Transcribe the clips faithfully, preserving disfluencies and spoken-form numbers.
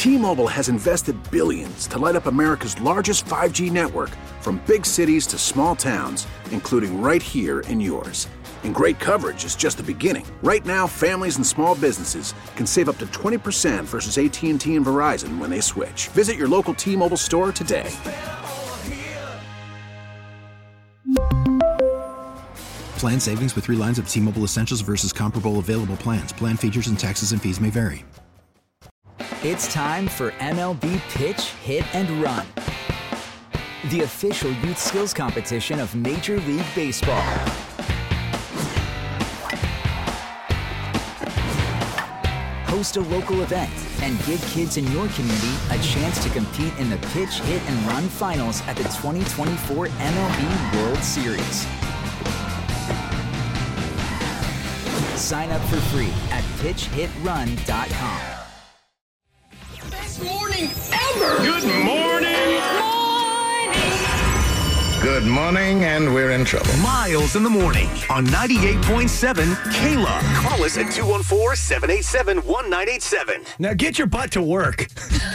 T-Mobile has invested billions to light up America's largest five G network, from big cities to small towns, including right here in yours. And great coverage is just the beginning. Right now, families and small businesses can save up to twenty percent versus A T and T and Verizon when they switch. Visit your local T-Mobile store today. Plan savings with three lines of T-Mobile Essentials versus comparable available plans. Plan features and taxes and fees may vary. It's time for M L B Pitch, Hit, and Run, the official youth skills competition of Major League Baseball. Host a local event and give kids in your community a chance to compete in the Pitch, Hit, and Run finals at the twenty twenty-four M L B World Series. Sign up for free at pitch hit run dot com. Best morning ever! Good morning! Morning! Good morning, and we're in trouble. Miles in the morning on ninety-eight point seven Kayla. Call us at two one four, seven eight seven, one nine eight seven. Now get your butt to work.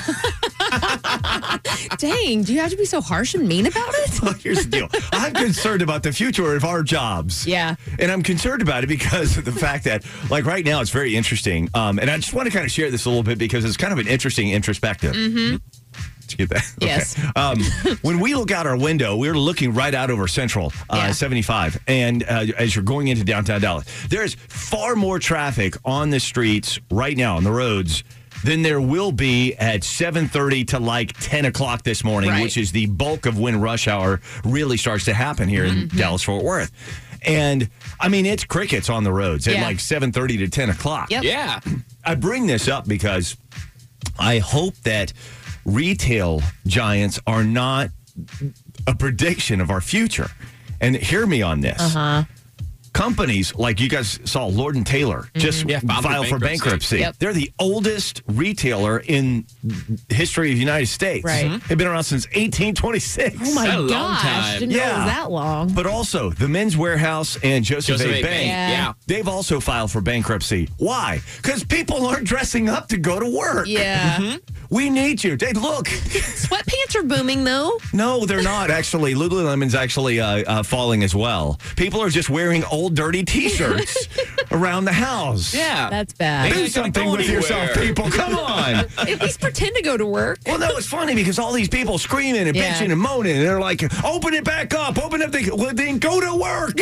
Dang, do you have to be so harsh and mean about it? Well, here's the deal. I'm concerned about the future of our jobs. Yeah. And I'm concerned about it because of the fact that, like, right now it's very interesting. Um, and I just want to kind of share this a little bit because it's kind of an interesting introspective. Mm-hmm. Did you get that? Yes. Okay. Um, when we look out our window, we're looking right out over Central uh, Yeah. seventy-five. And uh, as you're going into downtown Dallas, there's far more traffic on the streets right now, on the roads, than there will be at seven thirty to like ten o'clock this morning, Right. which is the bulk of when rush hour really starts to happen here in Mm-hmm. Dallas-Fort Worth. And, I mean, it's crickets on the roads at Yeah. like seven thirty to ten o'clock. Yep. Yeah. I bring this up because I hope that retail giants are not a prediction of our future. And hear me on this. Uh-huh. Companies like you guys saw, Lord and Taylor just Yeah, filed for filed for bankruptcy. bankruptcy. Yep. They're the oldest retailer in the history of the United States. Right. They've been around since eighteen twenty-six. Oh my That's a long gosh, time. didn't know it Yeah. was that long. But also, the Men's Warehouse and Joseph, Joseph A. A. Bank, Bank, Yeah. yeah. they've also filed for bankruptcy. Why? Because people aren't dressing up to go to work. Yeah. We need you. Hey, look. Sweatpants are booming, though. No, they're not, actually. Lululemon's actually uh, uh, falling as well. People are just wearing old, dirty T-shirts around the house. Yeah. That's bad. Do Ain't gonna something go with yourself, anywhere. people. Come on. At least pretend to go to work. Well, no, it's funny because all these people screaming and Yeah. bitching and moaning, and they're like, open it back up, open up the, well, then go to work.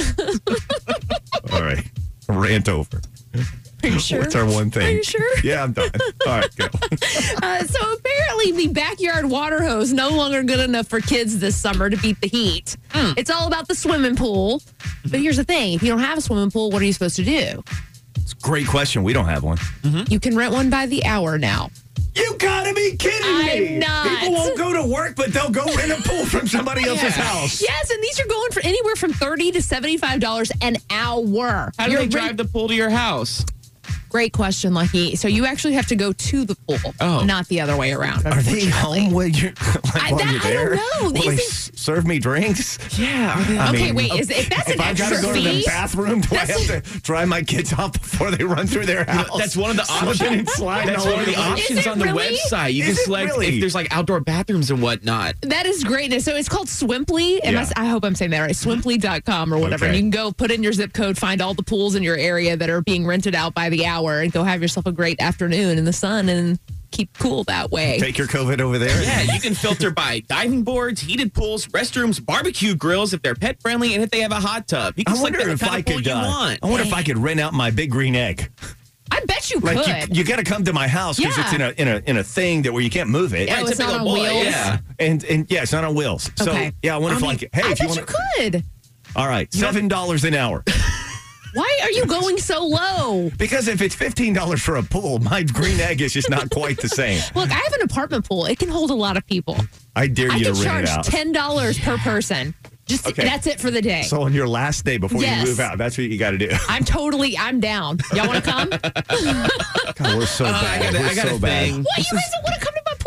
All right, rant over. Are you sure? What's our one thing? Are you sure? Yeah, I'm done. All right, go. Uh, so apparently the backyard water hose no longer good enough for kids this summer to beat the heat. It's all about the swimming pool. But here's the thing. If you don't have a swimming pool, what are you supposed to do? It's a great question. We don't have one. You can rent one by the hour now. You gotta be kidding me. I'm not. People won't go to work, but they'll go rent a pool from somebody else's house. Yes, and these are going for anywhere from thirty to seventy-five dollars an hour. How do You're they drive rent- the pool to your house? Great question, Lucky. So you actually have to go to the pool, Oh. not the other way around. Are they home when you're, like, I- while that- you're I don't there? know. Will These they things- s- serve me drinks? Yeah. I Okay, mean, wait. Is, if that's If an I extra gotta go to the fee, bathroom, do I have to dry my kids off before they run through their house? That's one of the Slipping options. and sliding That's all one of the over. options Is it on the really? website. You Is can it select really? if there's like outdoor bathrooms and whatnot. that is greatness. So it's called Swimply. Am I, Yeah. s- I hope I'm saying that right. Swimply dot com or whatever. Okay. And you can go put in your zip code, find all the pools in your area that are being rented out by the hour, and go have yourself a great afternoon in the sun and keep cool that way. Take your COVID over there. Yeah, you can filter by diving boards, heated pools, restrooms, barbecue grills if they're pet friendly, and if they have a hot tub. You can I select wonder the if kind I of pool could. you Uh, want. I wonder if I could rent out my big green egg. I bet you Like could. you, you got to come to my house because Yeah. it's in a in a in a thing that where you can't move it. Yeah, Right, it's not typical on boy, wheels. Yeah. And and yeah, it's not on wheels. So Okay. yeah, I wonder I if mean, like, hey, I if you bet want you could. all right, seven dollars an hour. Why are you going so low? Because if it's fifteen dollars for a pool, my green egg is just not quite the same. Look, I have an apartment pool. It can hold a lot of people. I dare I you to can rent charge it out. ten dollars per person. Just Okay. that's it for the day. So on your last day before Yes. you move out, that's what you got to do. I'm totally, I'm down. Y'all want to come? God, we're so Uh, I bad. got a- we're I got so a bad. thing. What? You guys don't want to come to my pool?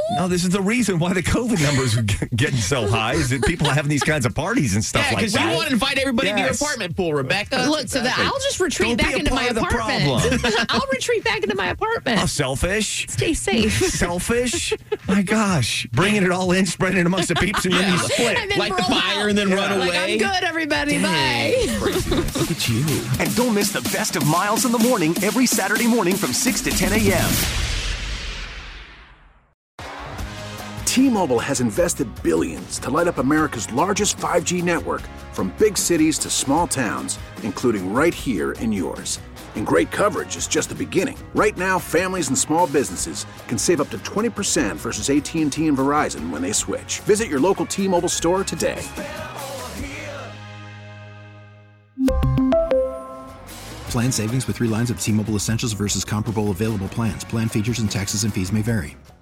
No, this is the reason why the COVID numbers are g- getting so high is that people are having these kinds of parties and stuff Yeah, like because that. you want to invite everybody to your Yes. apartment pool, Rebecca. Look, so that I'll just retreat Don't be back a into my part of the apartment. problem. I'll retreat back into my apartment. Oh, selfish. Stay safe. Selfish. My gosh. Bringing it all in, spreading it amongst the peeps, and then you split. And then Light the roll fire out. and then Yeah. run Like, away. I'm good, everybody. Bye. Look at you. And don't miss the best of Miles in the Morning every Saturday morning from six to ten a.m. T-Mobile has invested billions to light up America's largest five G network, from big cities to small towns, including right here in yours. And great coverage is just the beginning. Right now, families and small businesses can save up to twenty percent versus A T and T and Verizon when they switch. Visit your local T-Mobile store today. Plan savings with three lines of T-Mobile Essentials versus comparable available plans. Plan features and taxes and fees may vary.